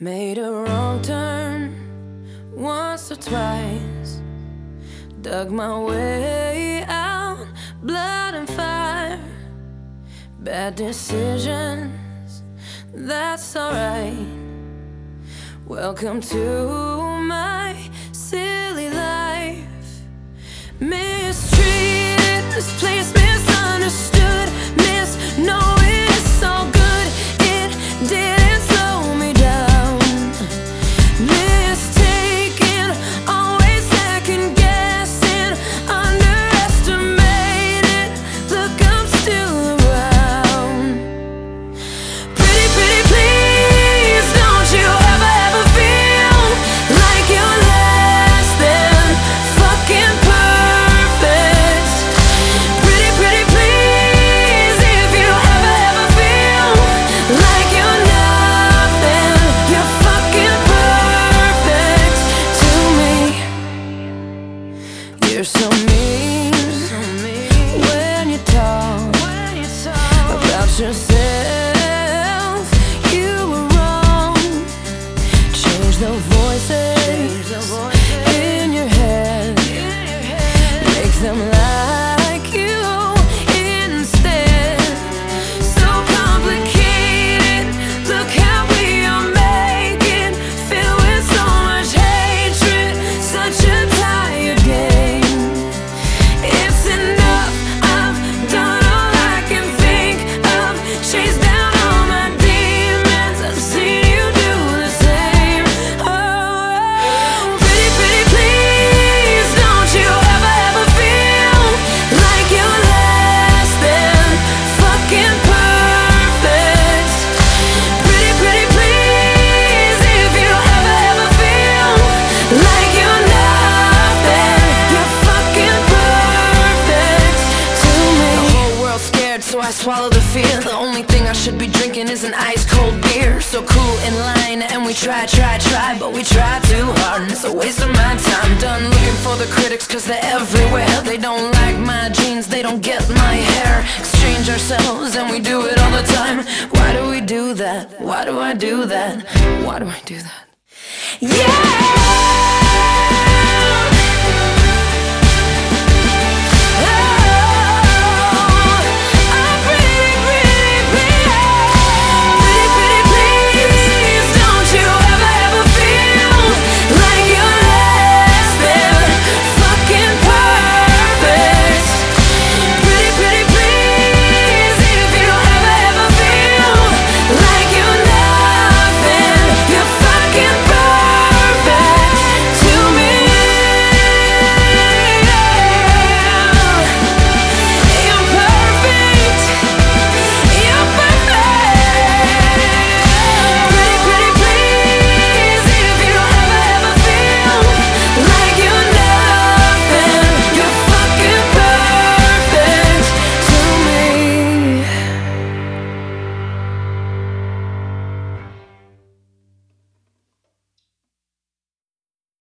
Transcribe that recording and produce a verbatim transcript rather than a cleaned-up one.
Made a wrong turn once or twice, dug my way out, blood and fire. Bad decisions, that's alright. Welcome to my silly life. Mistreated, misplaced, misunderstood, misknowing it's all good. It didn't slow me down. Mistaken, always second guessing, underestimated. Look, I'm still around. Pretty, pretty, please, don't you ever, ever feel like you're less than fucking perfect. Pretty, pretty, please, if you ever, ever feel like you're nothing, you're fucking perfect to me. You're so mean when you talk about yourself. You were wrong. Change the voices in your head. Make them like you instead. So complicated. Look how we are making. Filled with so much hatred. Such a tired game. It's enough. I've done all I can think of. Chased down all my demons. I've seen you do the same. Oh, pretty, pretty, please, don't you ever, ever feel like you're less than fucking perfect. Pretty, pretty, please, if you ever, ever feel like you're nothing, you're fucking perfect to me. The whole world's scared, so I swallow the fear. The only thing I should be drinking is an ice cold beer. So cool in line, and we try, try, try, but we try too hard, and it's a waste of my time. Done looking for the critics, cause they're everywhere. They don't like my jeans, they don't get my hair. Exchange ourselves, and we do it all the time. Why do we do that? Why do I do that? Why do I do that? Yeah!